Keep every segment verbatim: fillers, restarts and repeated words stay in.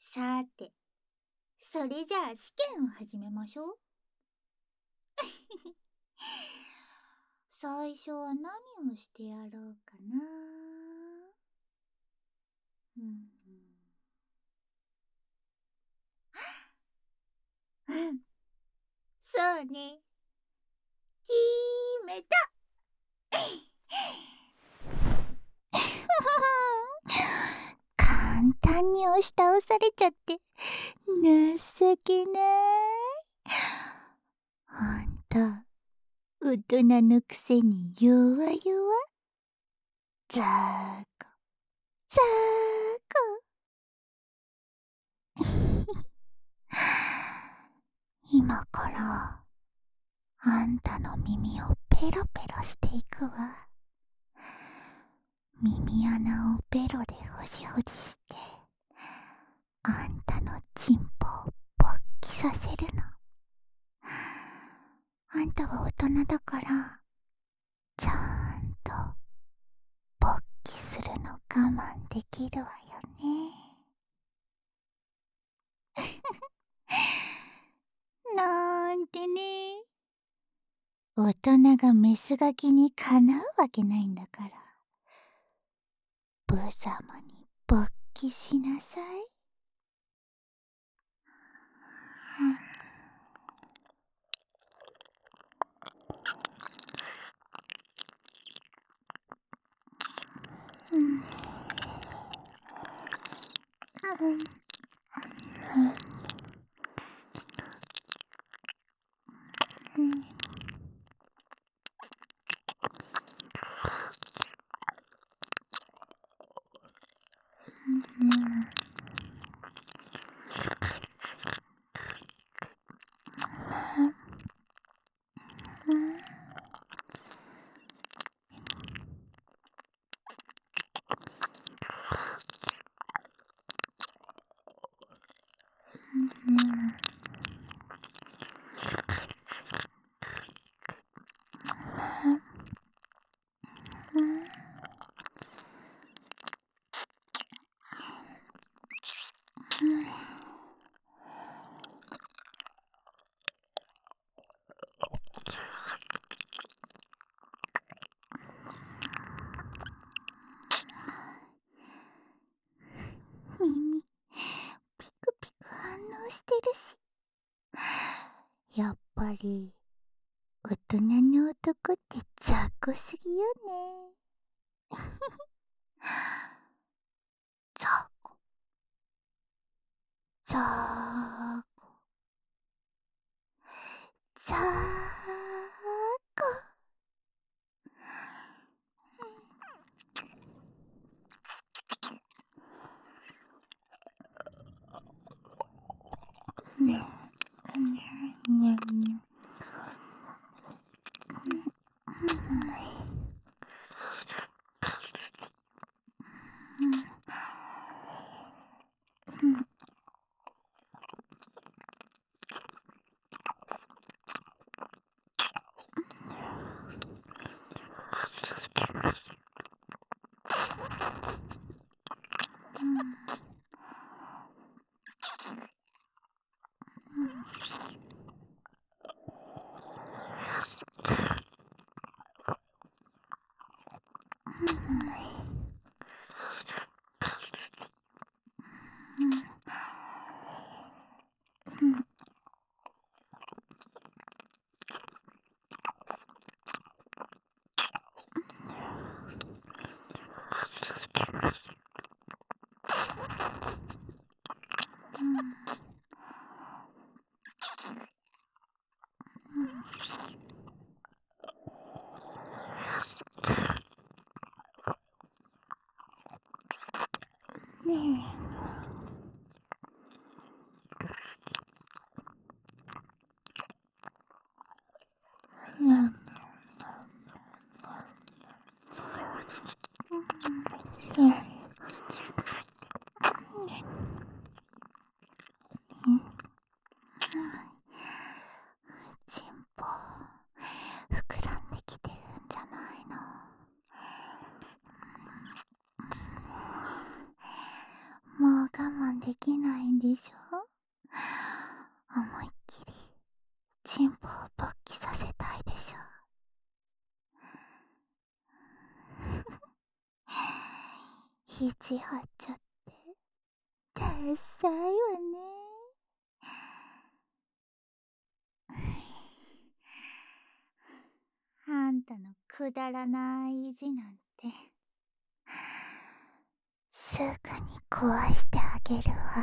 さて、それじゃあ試験を始めましょう。最初は何をしてやろうかな。うんうん、そうね。決めた。簡単に押し倒されちゃって情けない。あんた、大人のくせに弱々。ざーこ、ざーこ。今からあんたの耳をペロペロしていくわ。耳穴をベロでほじほじして、あんたのチンポを勃起させるの。あんたは大人だから、ちゃんと勃起するの我慢できるわよね。なんてね。大人がメスガキにかなうわけないんだから。ブサマに勃起しなさい。うん。うん。うん。耳ピクピク反応してるし、やっぱり大人の男って雑魚すぎよね。雑魚、雑魚、雑魚。ねねねね。ねえ。チンポ膨らんできてるんじゃないの。もう我慢でできないんでしょ。思いっきりチンポを勃起させたいでしょ。肘張っちゃってダッサいわね。あんたのくだらない意地なんてすぐに壊してあげるわ。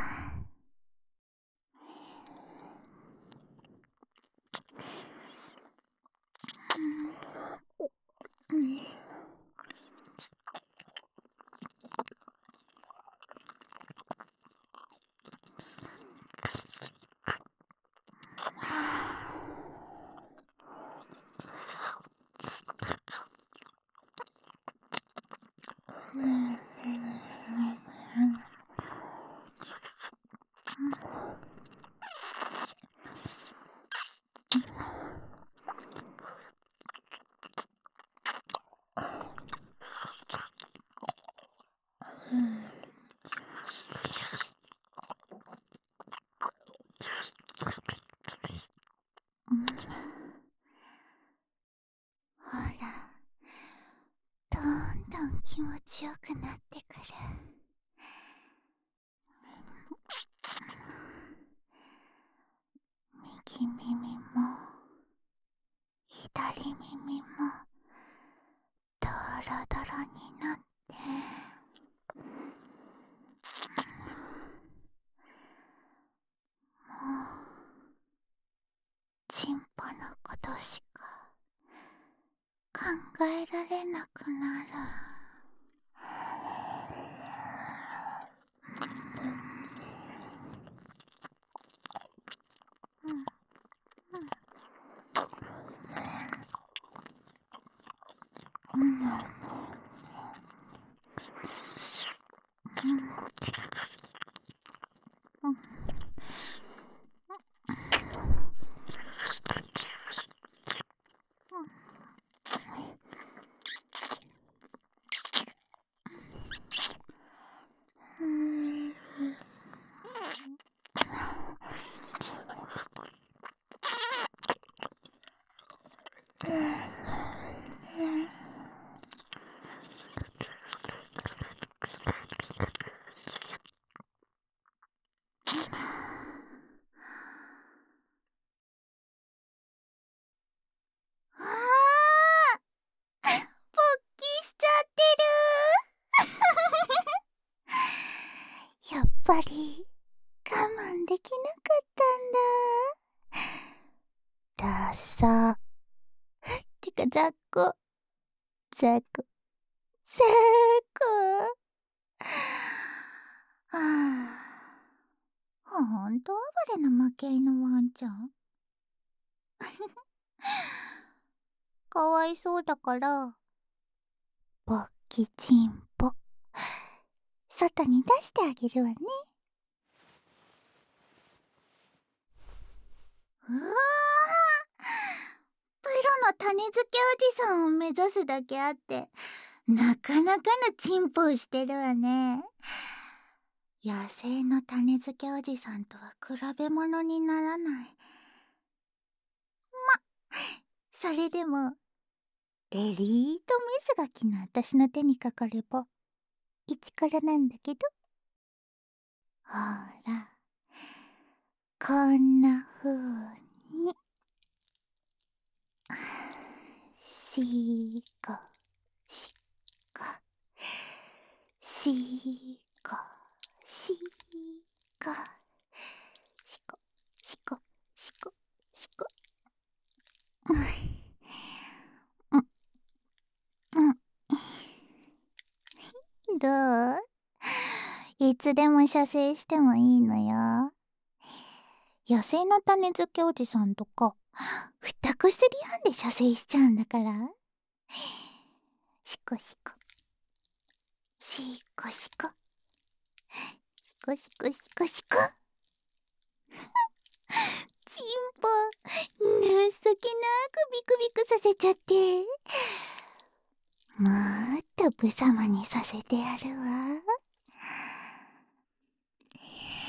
うん、ほら、どんどん気持ちよくなってくる。右耳も左耳もドロドロになって、もうチンポのことしか考えられなくなる。うんうんうんあー、勃起しちゃってるやっぱり我慢できなかったんだ。ダサてかザッコザッコザッコ。はあ、ほんと暴れな負けのワンちゃん。かわいそうだから勃起チンポ外に出してあげるわね。うわー、プロの種付けおじさんを目指すだけあってなかなかのチンポをしてるわね。野生の種付けおじさんとは比べ物にならない。それでもエリートメスガキの私の手にかかれば一からなんだけど、ほらこんなふうにしこしこしこしこしこしこしこしこ。うんうんどう？いつでも射精してもいいのよ。野生の種付けおじさんとか二こすりはんで射精しちゃうんだから。しこしこしこしこしこしこしこしこ。チンポ情けなくビクビクさせちゃって、もっとブサマにさせてやるわ。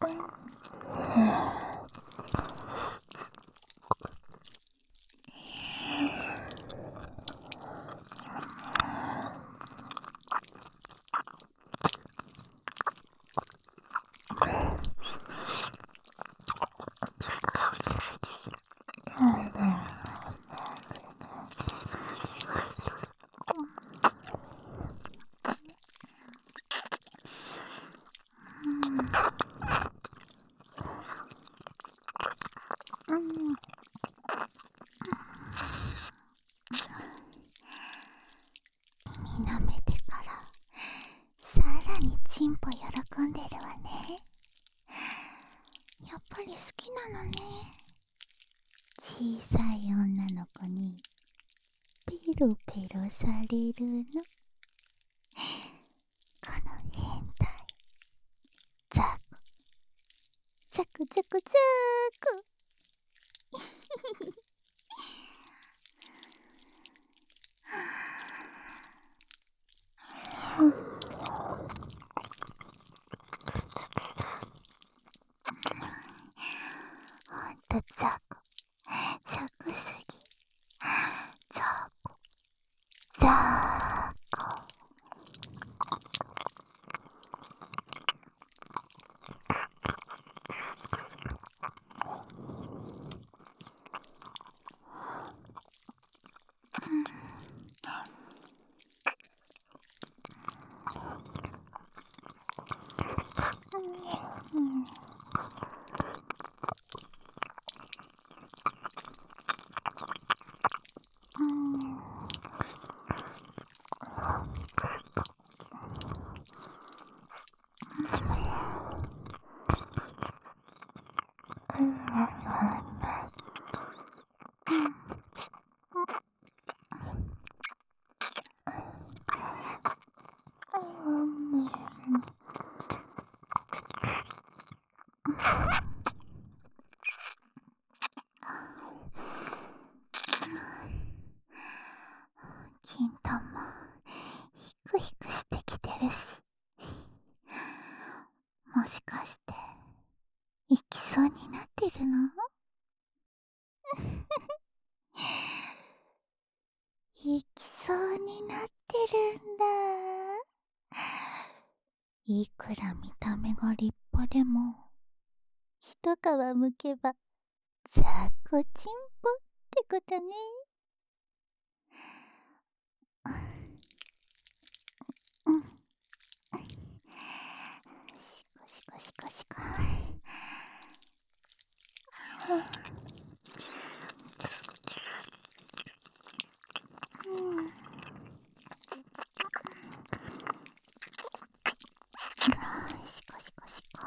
舐めてからさらにチンポ喜んでるわね。やっぱり好きなのね。小さい女の子にペロペロされるの。この変態。ザクザクザクザク。ほんとザクザクすぎ。ザクザク。金玉ヒクヒクしてきてるし、もしかして行きそうになってるの？行きそうになってるんだ。いくら見た目が立派でも一皮むけばザコチンポってことね。うん。シコシコシコシコ。うん。シコシコシコ。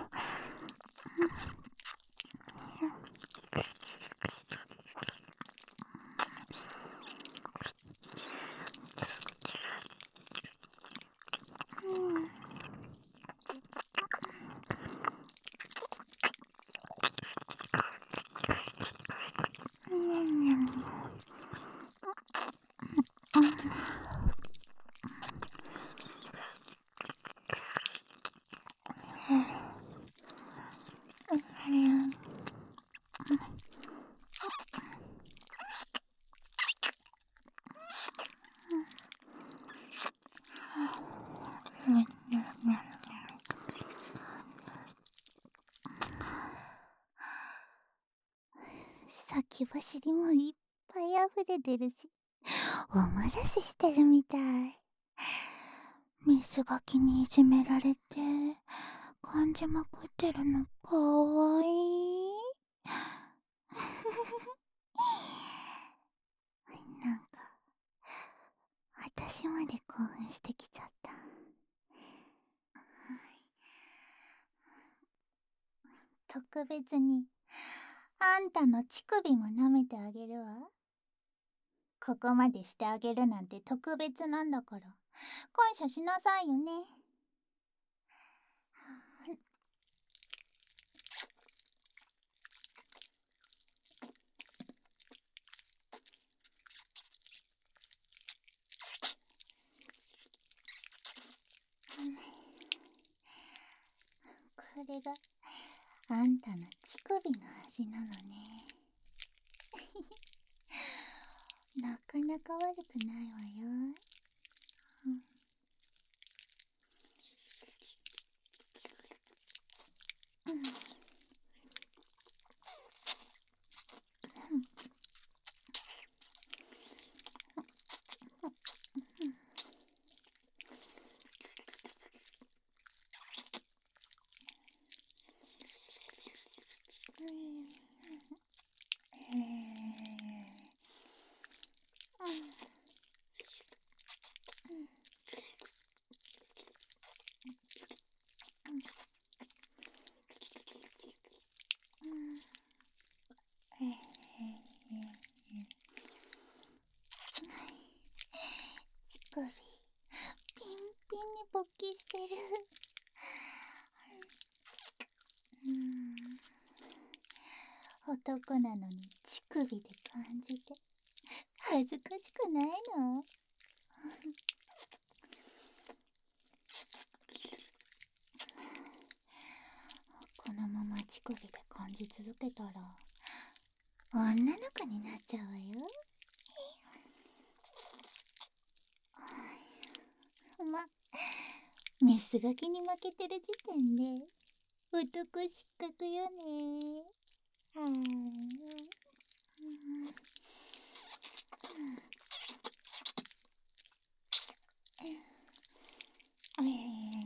先走りもいっぱい溢れてるし、おもらししてるみたい。メスガキにいじめられて感じまくってるのかわいい。なんか私まで興奮してきちゃった。特別にあんたの乳首も舐めてあげるわ。ここまでしてあげるなんて特別なんだから感謝しなさいよね。これがあんたの乳首の味なのね。なかなか悪くないわよ。うん。うん。乳首ピンピンに勃起してる。うん。男なのに乳首で感じて恥ずかしくないの？このまま乳首で感じ続けたら女の子になっちゃうわよ。ま、メスガキに負けてる時点で男失格よね。はーい。うん。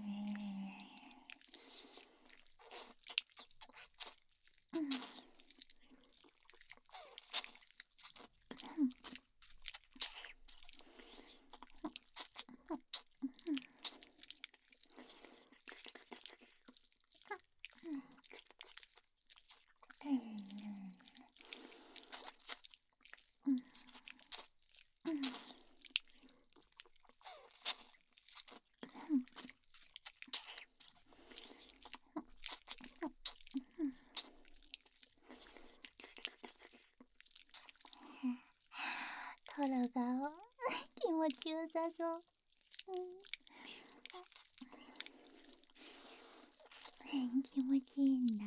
トロが気持ちよさそう。うん、気持ちいいんだ。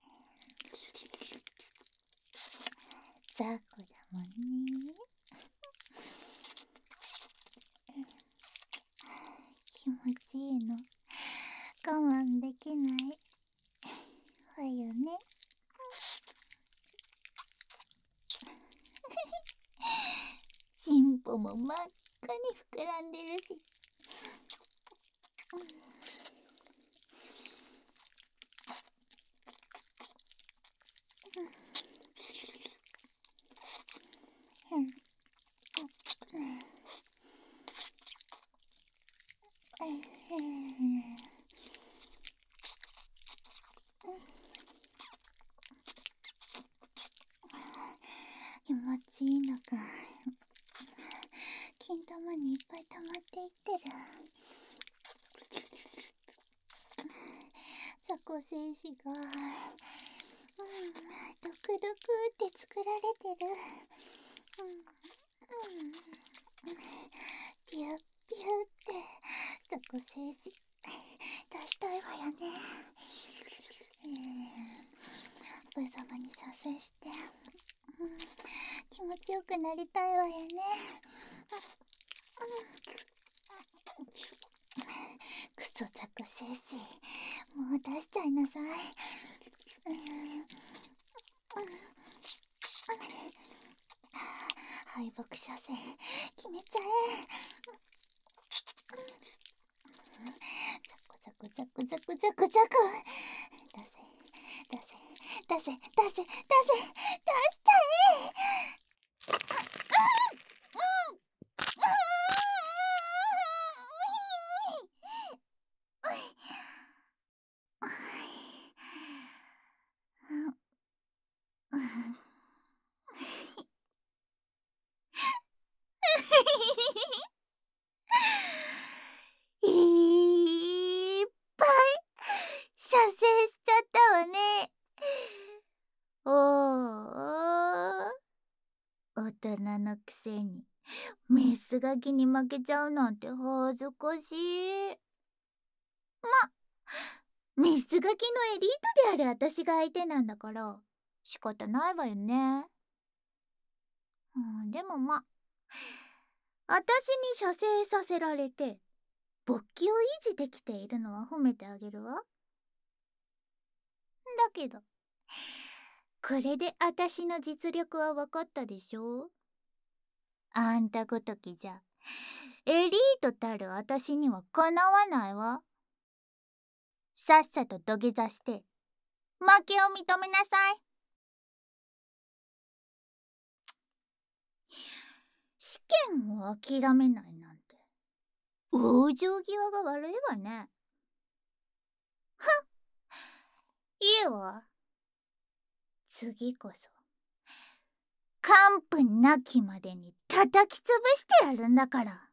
雑魚だもんね。気持ちいいの我慢できないわよね。チンポも真っ赤に膨らんでるし。うん。気持ちいいのか。金玉にいっぱい溜まっていってる。雑魚精子が、うん、ドクドクって作られてる。うん、うん、ピュッピュッって雑魚精子出したいわよね。うん、無様に射精して、うん、気持ちよくなりたいわよね。クソ雑魚精子、もう出しちゃいなさい。うん、敗北射精決めちゃえ。ザクザクザクザクザク、出せ出せ出せ出せ出せ出しちゃえ。いっぱい射精しちゃったわね。おお、大人のくせにメスガキに負けちゃうなんて恥ずかしい。ま、 ミスガキのエリートである私が相手なんだから仕方ないわよね。うん、でもまあ私に射精させられて勃起を維持できているのは褒めてあげるわ。だけどこれで私の実力は分かったでしょ。あんたごときじゃエリートたる私にはかなわないわ。さっさと土下座して負けを認めなさい。試験を諦めないなんて往生際が悪いわね。ふん、いいわ。次こそ完膚なきまでに叩き潰してやるんだから。